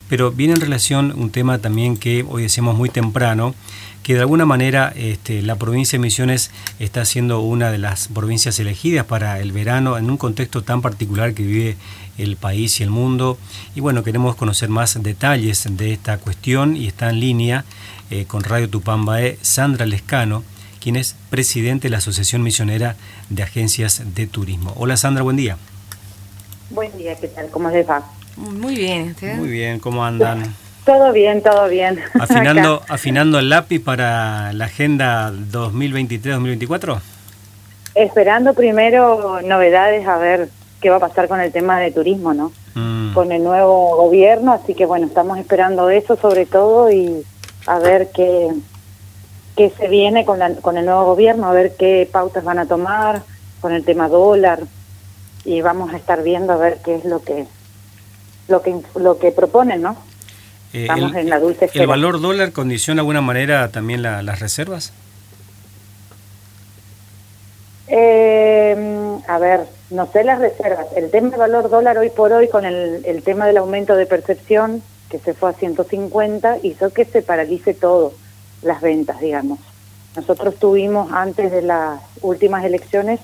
pero viene en relación un tema también que hoy decíamos muy temprano, que de alguna manera la provincia de Misiones está siendo una de las provincias elegidas para el verano en un contexto tan particular que vive el país y el mundo. Y bueno, queremos conocer más detalles de esta cuestión y está en línea con Radio Tupambaé Sandra Lescano, quien es presidente de la Asociación Misionera de Agencias de Turismo. Hola Sandra, buen día. Buen día, ¿qué tal? ¿Cómo les va? Muy bien. ¿Usted? Muy bien, ¿cómo andan? Todo bien, todo bien. ¿Afinando el lápiz para la agenda 2023-2024? Esperando primero novedades, a ver qué va a pasar con el tema de turismo, ¿no? Con el nuevo gobierno, así que bueno, estamos esperando eso sobre todo y a ver qué se viene con el nuevo gobierno, a ver qué pautas van a tomar con el tema dólar y vamos a estar viendo a ver qué es lo que proponen, ¿no? Estamos en la dulce espera. ¿El valor dólar condiciona de alguna manera también las reservas? A ver, no sé las reservas. El tema del valor dólar hoy por hoy con el tema del aumento de percepción, que se fue a 150, hizo que se paralice todo, las ventas, digamos. Nosotros tuvimos antes de las últimas elecciones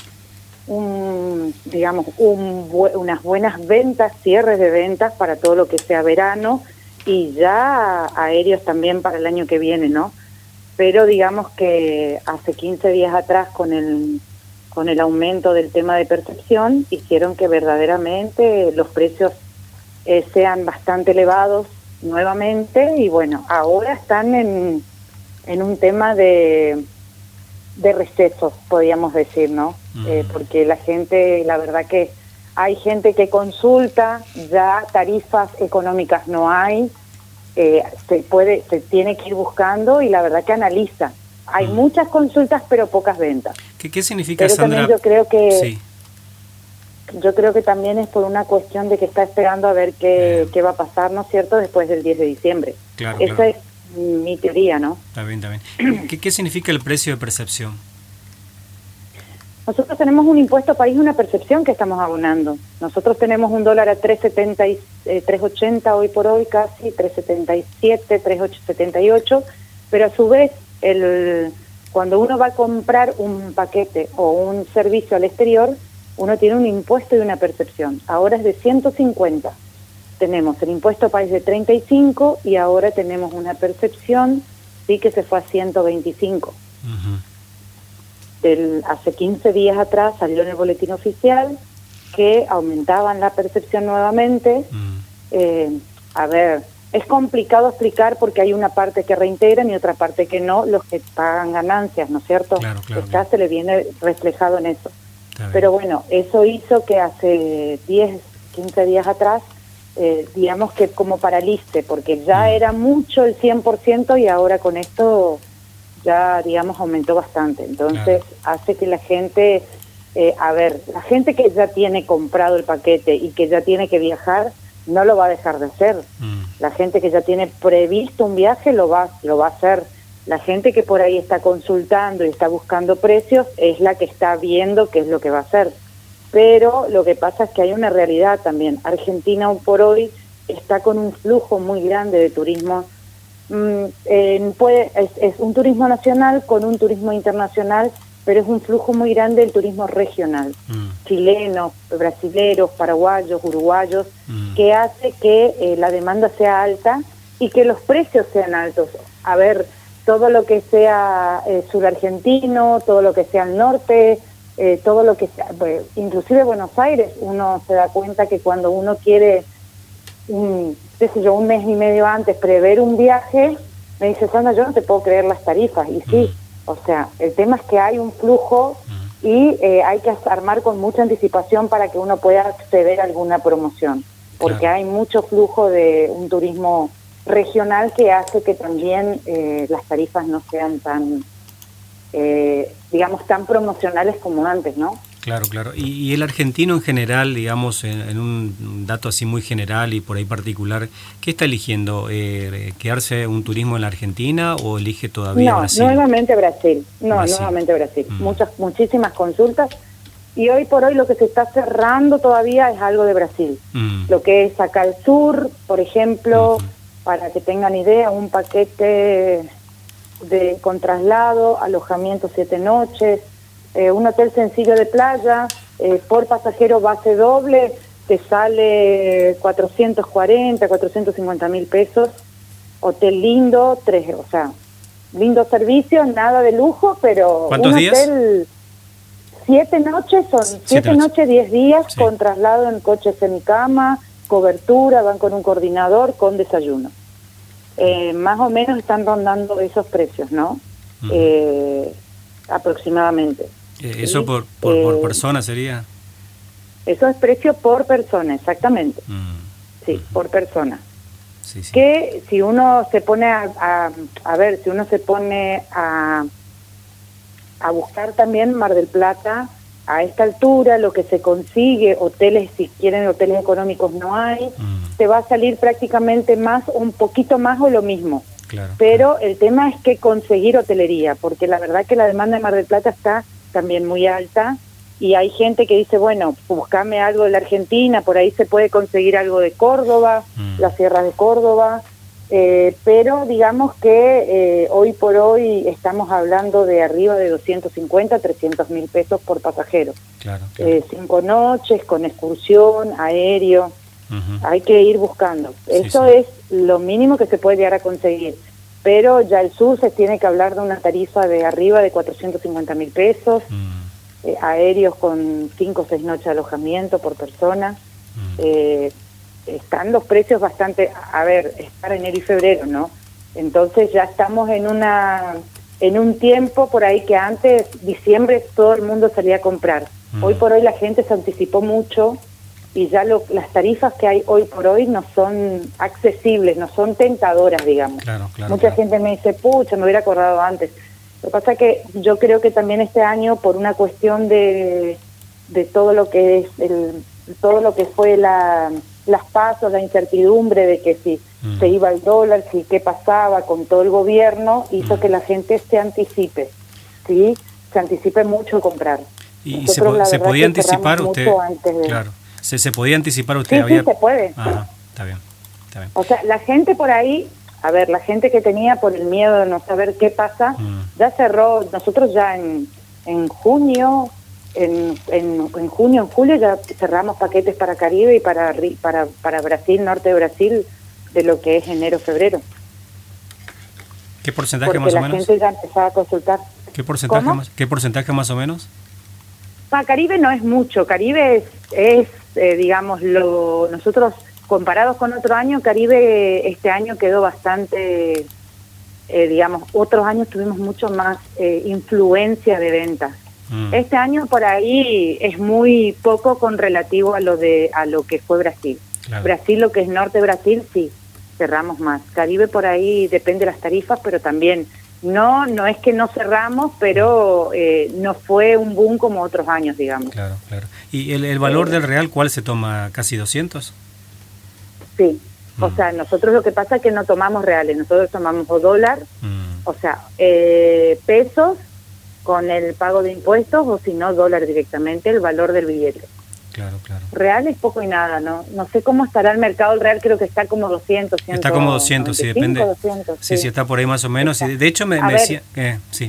unas buenas ventas, cierres de ventas para todo lo que sea verano y ya aéreos también para el año que viene, ¿no? Pero digamos que hace 15 días atrás con el aumento del tema de percepción hicieron que verdaderamente los precios sean bastante elevados nuevamente y bueno, ahora están en un tema de recesos, podríamos decir, ¿no? Porque la gente, la verdad que hay gente que consulta, ya tarifas económicas no hay, se tiene que ir buscando y la verdad que analiza. Hay muchas consultas pero pocas ventas. ¿Qué significa, pero Sandra? Yo creo que sí. Yo creo que también es por una cuestión de que está esperando a ver qué va a pasar, ¿no es cierto?, después del 10 de diciembre. Claro, Esa es mi teoría, ¿no? Está bien. ¿Qué significa el precio de percepción? Nosotros tenemos un impuesto país, una percepción que estamos abonando. Nosotros tenemos un dólar a 3.80 hoy por hoy, casi 3.77, 3.78, pero a su vez, cuando uno va a comprar un paquete o un servicio al exterior, uno tiene un impuesto y una percepción. Ahora es de 150. Tenemos el impuesto país de 35 y ahora tenemos una percepción, sí, que se fue a 125. Hace 15 días atrás salió en el boletín oficial que aumentaban la percepción nuevamente. A ver, es complicado explicar porque hay una parte que reintegran y otra parte que no, los que pagan ganancias, ¿no es cierto? Claro. Se le viene reflejado en eso. Pero bueno, eso hizo que hace 10, 15 días atrás, digamos que como paralice, porque ya era mucho el 100% y ahora con esto ya, digamos, aumentó bastante. Entonces hace que la gente, la gente que ya tiene comprado el paquete y que ya tiene que viajar, no lo va a dejar de hacer. La gente que ya tiene previsto un viaje lo va a hacer. La gente que por ahí está consultando y está buscando precios es la que está viendo qué es lo que va a hacer. Pero lo que pasa es que hay una realidad también. Argentina hoy por hoy está con un flujo muy grande de turismo. Es un turismo nacional con un turismo internacional, pero es un flujo muy grande del turismo regional. Chilenos, brasileros, paraguayos, uruguayos, que hace que la demanda sea alta y que los precios sean altos. A ver, todo lo que sea sur argentino, todo lo que sea el norte, todo lo que sea, inclusive Buenos Aires, uno se da cuenta que cuando uno quiere, un mes y medio antes prever un viaje, me dice, Sandra, yo no te puedo creer las tarifas. Y sí, o sea, el tema es que hay un flujo y hay que armar con mucha anticipación para que uno pueda acceder a alguna promoción, porque hay mucho flujo de un turismo regional que hace que también las tarifas no sean tan, digamos, tan promocionales como antes, ¿no? Claro. Y el argentino en general, digamos, en un dato así muy general y por ahí particular, ¿qué está eligiendo? ¿Quedarse un turismo en la Argentina o elige todavía Brasil? Nuevamente Brasil. Nuevamente Brasil. Muchísimas consultas Y hoy por hoy lo que se está cerrando todavía es algo de Brasil. Lo que es acá al sur, por ejemplo, para que tengan idea, un paquete con traslado, alojamiento 7 noches, un hotel sencillo de playa, por pasajero base doble, te sale 440, 450 mil pesos. Hotel lindo, o sea, lindo servicio, nada de lujo, pero ¿cuántos un días? Hotel 7 noches, son 7 noches, 10 días, sí, con traslado en coche semicama, cobertura, van con un coordinador, con desayuno. Más o menos están rondando esos precios, ¿no? Aproximadamente. ¿Eso ¿sí? por persona sería? Eso es precio por persona, exactamente. Sí, por persona. Sí, sí. Que si uno se pone a ver, si uno se pone a buscar también Mar del Plata, a esta altura lo que se consigue, hoteles, si quieren hoteles económicos no hay, te va a salir prácticamente más, un poquito más o lo mismo. Claro, pero el tema es que conseguir hotelería, porque la verdad que la demanda de Mar del Plata está también muy alta, y hay gente que dice, bueno, buscame algo de la Argentina, por ahí se puede conseguir algo de Córdoba, las sierras de Córdoba, pero digamos que hoy por hoy estamos hablando de arriba de 250, 300 mil pesos por pasajero. Claro, claro. 5 noches con excursión, aéreo, hay que ir buscando. Eso sí. Es lo mínimo que se puede llegar a conseguir, pero ya el sur se tiene que hablar de una tarifa de arriba de 450 mil pesos, aéreos con 5 o 6 noches de alojamiento por persona. Están los precios bastante, a ver, es para enero y febrero, ¿no? Entonces ya estamos en un tiempo por ahí que antes, diciembre, todo el mundo salía a comprar. Hoy por hoy la gente se anticipó mucho y ya las tarifas que hay hoy por hoy no son accesibles, no son tentadoras, digamos. Claro, Mucha gente me dice, pucha, me hubiera acordado antes. Lo que pasa es que yo creo que también este año, por una cuestión de todo lo que es todo lo que fue las pasos, la incertidumbre de que si se iba el dólar, si qué pasaba con todo el gobierno, hizo que la gente se anticipe, ¿sí? Se anticipe mucho a comprar. ¿Y nosotros, se podía anticipar usted? Claro. ¿Se podía anticipar usted? Sí, se puede. Ajá, está bien. O sea, la gente por ahí, a ver, la gente que tenía por el miedo de no saber qué pasa, ya cerró. Nosotros ya en junio, en junio, en julio ya cerramos paquetes para Caribe y para Brasil, norte de Brasil, de lo que es enero, febrero. ¿Qué porcentaje porque más o menos? La gente ya empezaba a consultar. ¿Qué porcentaje más o menos? Caribe no es mucho. Caribe es digamos, nosotros comparados con otro año, Caribe este año quedó bastante, digamos, otros años tuvimos mucho más influencia de ventas. Este año por ahí es muy poco con relativo a lo que fue Brasil. Claro. Brasil, lo que es norte de Brasil, sí, cerramos más. Caribe por ahí depende de las tarifas, pero también no es que no cerramos, pero no fue un boom como otros años, digamos. Claro, claro. ¿Y el valor del real cuál se toma? ¿Casi 200? Sí, o sea, nosotros lo que pasa es que no tomamos reales, nosotros tomamos o dólar, o sea, pesos con el pago de impuestos, o si no, dólar directamente, el valor del billete. Claro, claro. Real es poco y nada, ¿no? No sé cómo estará el mercado del real, creo que está como 200, 100. Está como 200, sí, depende. 200, sí, está por ahí más o menos. Está. De hecho, me decía... sí.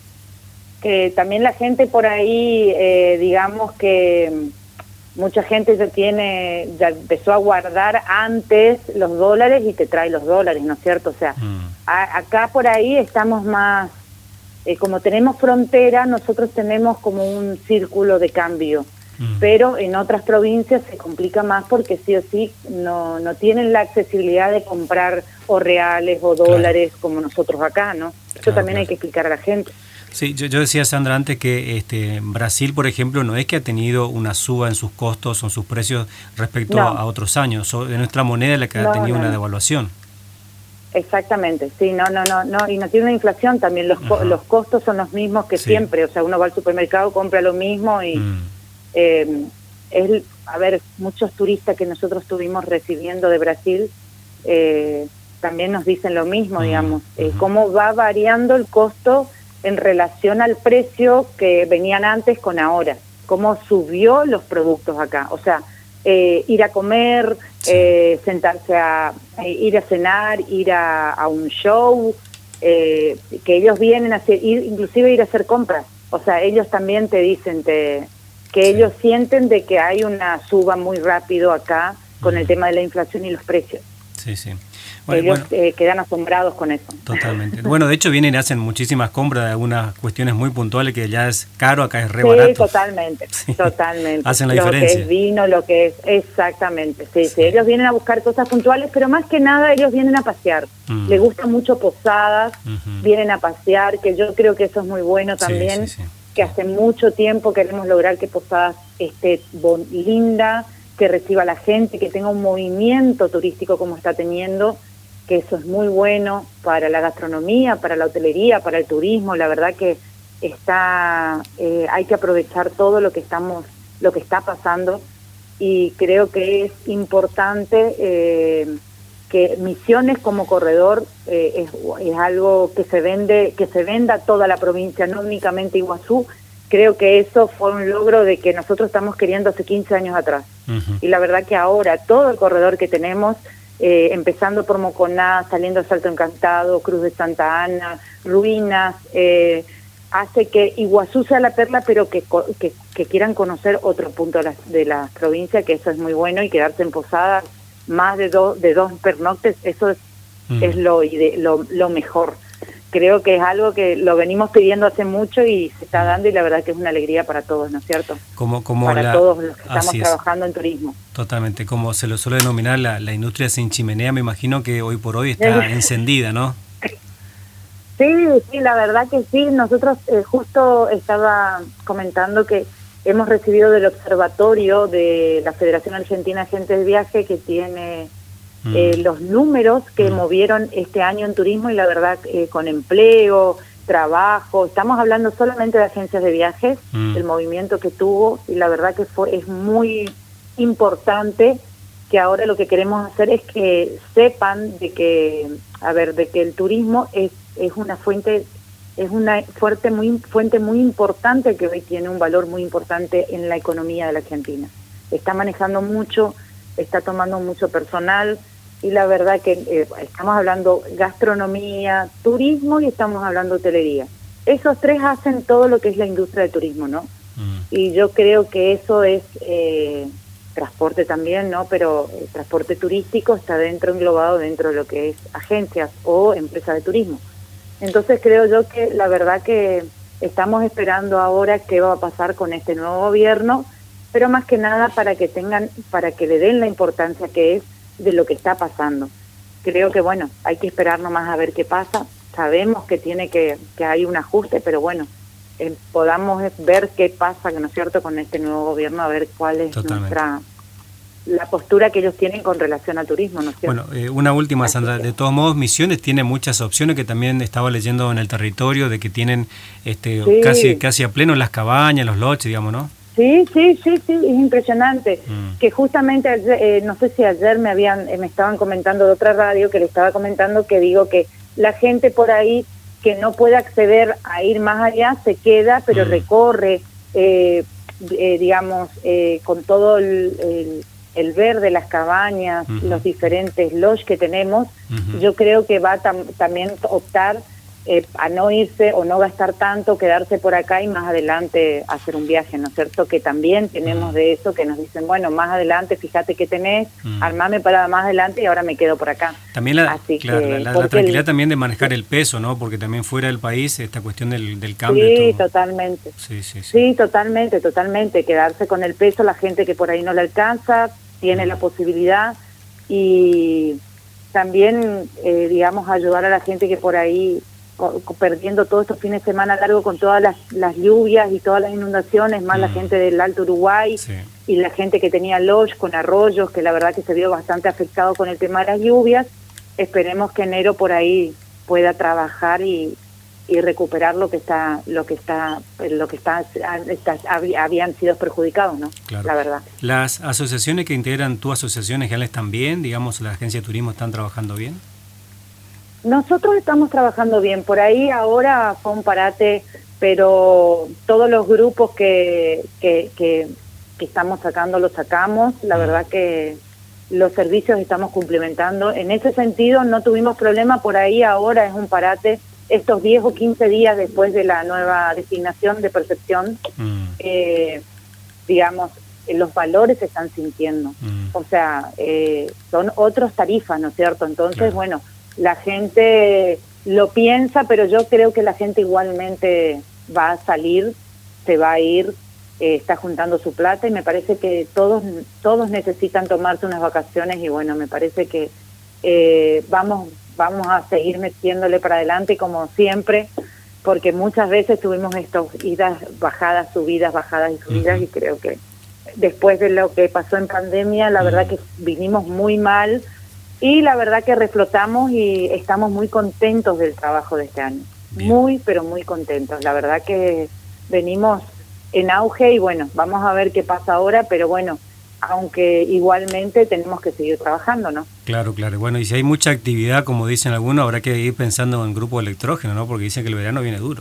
Que también la gente por ahí, digamos que mucha gente ya empezó a guardar antes los dólares y te trae los dólares, ¿no es cierto? O sea, acá por ahí estamos más... como tenemos frontera, nosotros tenemos como un círculo de cambio. Pero en otras provincias se complica más porque sí o sí no tienen la accesibilidad de comprar o reales o dólares como nosotros acá, ¿no? Eso también hay que explicar a la gente. Sí, yo decía, Sandra, antes que Brasil, por ejemplo, no es que ha tenido una suba en sus costos o en sus precios respecto a otros años. De nuestra moneda es la que ha tenido una devaluación. Exactamente, sí, no, y no tiene una inflación también. Los costos son los mismos que siempre. O sea, uno va al supermercado, compra lo mismo y... a ver, muchos turistas que nosotros estuvimos recibiendo de Brasil también nos dicen lo mismo, digamos, cómo va variando el costo en relación al precio que venían antes con ahora. cómo subió los productos acá. O sea, ir a comer, sentarse ir a cenar, ir a un show, que ellos vienen a hacer, inclusive ir a hacer compras. O sea, ellos también te dicen que ellos sienten de que hay una suba muy rápido acá con el tema de la inflación y los precios. Sí, sí. Ellos quedan asombrados con eso. Totalmente. Bueno, de hecho vienen y hacen muchísimas compras de algunas cuestiones muy puntuales que ya es caro, acá es re barato. Sí, totalmente, totalmente. Hacen la diferencia. Lo que es vino, lo que es... Exactamente, sí. Ellos vienen a buscar cosas puntuales, pero más que nada ellos vienen a pasear. Les gusta mucho Posadas, vienen a pasear, que yo creo que eso es muy bueno también, que hace mucho tiempo queremos lograr que Posadas esté linda, que reciba a la gente, que tenga un movimiento turístico como está teniendo, que eso es muy bueno para la gastronomía, para la hotelería, para el turismo. La verdad que hay que aprovechar todo lo que está pasando, y creo que es importante que Misiones como corredor es algo que se venda toda la provincia, no únicamente Iguazú. Creo que eso fue un logro de que nosotros estamos queriendo hace 15 años atrás. Y la verdad que ahora todo el corredor que tenemos, empezando por Moconá, saliendo a Salto Encantado, Cruz de Santa Ana, Ruinas, hace que Iguazú sea la perla, pero que quieran conocer otro punto de la provincia, que eso es muy bueno, y quedarse en Posadas más de dos pernoctes, eso es lo mejor. Creo que es algo que lo venimos pidiendo hace mucho y se está dando, y la verdad que es una alegría para todos, ¿no es cierto? Para todos los que estamos trabajando en turismo. Totalmente, como se lo suele denominar la industria sin chimenea, me imagino que hoy por hoy está encendida, ¿no? Sí, la verdad que sí. Nosotros justo estaba comentando que hemos recibido del observatorio de la Federación Argentina de Agentes de Viaje, que tiene los números que movieron este año en turismo, y la verdad con empleo, trabajo, estamos hablando solamente de agencias de viajes, el movimiento que tuvo, y la verdad que es muy importante, que ahora lo que queremos hacer es que sepan de que el turismo es una fuente muy importante, que hoy tiene un valor muy importante en la economía de la Argentina. Está manejando mucho, está tomando mucho personal, y la verdad que estamos hablando gastronomía, turismo, y estamos hablando hotelería. Esos tres hacen todo lo que es la industria del turismo, ¿no? Y yo creo que eso es transporte también, ¿no? Pero el transporte turístico está englobado dentro de lo que es agencias o empresas de turismo. Entonces creo yo que la verdad que estamos esperando ahora qué va a pasar con este nuevo gobierno, pero más que nada para que le den la importancia que es de lo que está pasando. Creo que bueno, hay que esperar nomás a ver qué pasa. Sabemos que que hay un ajuste, pero bueno, podamos ver qué pasa, ¿no es cierto?, con este nuevo gobierno, a ver cuál es la postura que ellos tienen con relación al turismo, ¿no es cierto? Bueno, una última, Sandra. De todos modos, Misiones tiene muchas opciones, que también estaba leyendo en el territorio, de que tienen casi a pleno las cabañas, los lodges, digamos, ¿no? Sí, es impresionante. Que justamente ayer, no sé si ayer me estaban comentando de otra radio, que le estaba comentando que digo que la gente por ahí que no puede acceder a ir más allá se queda, pero recorre, con todo el verde, las cabañas, los diferentes lodges que tenemos. Yo creo que va también optar a no irse o no gastar tanto, quedarse por acá y más adelante hacer un viaje, ¿no es cierto? Que también tenemos de eso, que nos dicen, bueno, más adelante, fíjate qué tenés, armame para más adelante y ahora me quedo por acá. También la tranquilidad también de manejar el peso, ¿no? Porque también fuera del país, esta cuestión del cambio. Sí, totalmente. Sí, totalmente. Quedarse con el peso, la gente que por ahí no le alcanza, tiene la posibilidad, y también, ayudar a la gente que por ahí perdiendo todos estos fines de semana largo con todas las lluvias y todas las inundaciones, más la gente del Alto Uruguay y la gente que tenía lodge con arroyos, que la verdad que se vio bastante afectado con el tema de las lluvias. Esperemos que enero por ahí pueda trabajar y recuperar lo que habían sido perjudicados, ¿no? Claro. La verdad. ¿Las asociaciones que integran tu asociación en general están bien? Digamos, ¿la agencia de turismo están trabajando bien? Nosotros estamos trabajando bien. Por ahí ahora fue un parate pero todos los grupos que estamos sacando, los sacamos. La verdad que los servicios estamos cumplimentando. En ese sentido no tuvimos problema, por ahí ahora es un parate. Estos 10 o 15 días después de la nueva designación de percepción, digamos, los valores se están sintiendo. O sea, son otros tarifas, ¿no es cierto? Entonces, claro, bueno, la gente lo piensa, pero yo creo que la gente igualmente va a salir, se va a ir, está juntando su plata, y me parece que todos necesitan tomarse unas vacaciones, y bueno, me parece que vamos a seguir metiéndole para adelante como siempre, porque muchas veces tuvimos estos idas, bajadas, subidas, bajadas y subidas, y creo que después de lo que pasó en pandemia, la verdad que vinimos muy mal, y la verdad que reflotamos y estamos muy contentos del trabajo de este año. Bien. Muy, pero muy contentos. La verdad que venimos en auge, y bueno, vamos a ver qué pasa ahora, pero bueno, aunque igualmente tenemos que seguir trabajando, ¿no? Claro, claro. Bueno, y si hay mucha actividad, como dicen algunos, habrá que ir pensando en grupo electrógeno, ¿no? Porque dicen que el verano viene duro.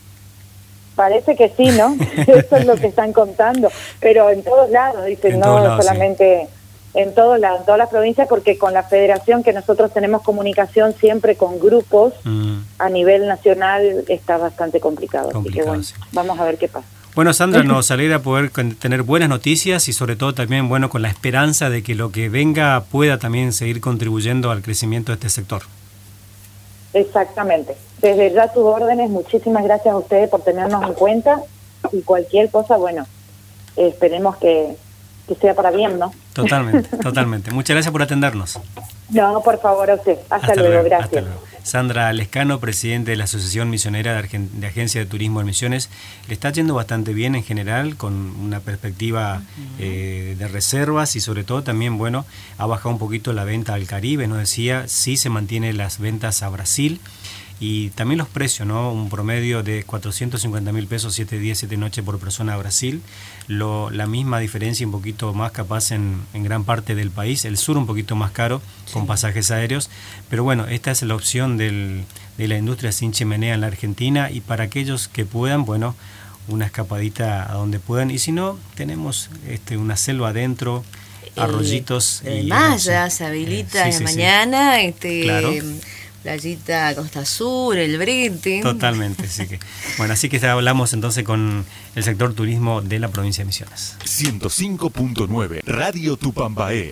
Parece que sí, ¿no? Eso es lo que están contando, pero en todos lados, dicen, no solamente... Sí. En todas las provincias, porque con la federación, que nosotros tenemos comunicación siempre con grupos, a nivel nacional está bastante complicado. Así que bueno, sí, vamos a ver qué pasa. Bueno, Sandra, nos alegra poder tener buenas noticias, y sobre todo también, bueno, con la esperanza de que lo que venga pueda también seguir contribuyendo al crecimiento de este sector. Exactamente. Desde ya tus órdenes, muchísimas gracias a ustedes por tenernos en cuenta, y cualquier cosa, bueno, esperemos que sea para bien, ¿no? Totalmente, totalmente. Muchas gracias por atendernos. No, por favor, a usted. Hasta luego, gracias. Hasta luego. Sandra Lescano, presidente de la Asociación Misionera de Agencia de Turismo en Misiones. Le está yendo bastante bien en general, con una perspectiva de reservas, y sobre todo también, bueno, ha bajado un poquito la venta al Caribe, nos decía, sí se mantiene las ventas a Brasil. Y también los precios, ¿no? Un promedio de 450.000 pesos, 7 días, 7 noches por persona a Brasil. La misma diferencia, un poquito más capaz en gran parte del país. El sur un poquito más caro, sí, con pasajes aéreos. Pero bueno, esta es la opción de la industria sin chimenea en la Argentina. Y para aquellos que puedan, bueno, una escapadita a donde puedan. Y si no, tenemos una selva adentro, arroyitos. Además, ya se habilita de mañana. Claro. Playita Costa Sur, el Brete. Totalmente, así que hablamos entonces con el sector turismo de la provincia de Misiones. 105.9 Radio Tupambaé.